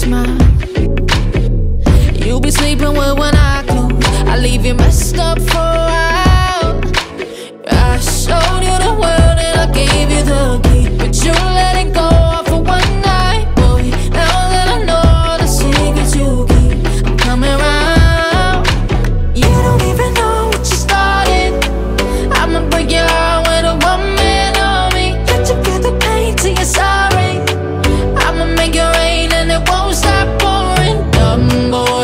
smile. You be sleeping with one eye closed. I leave you messed up for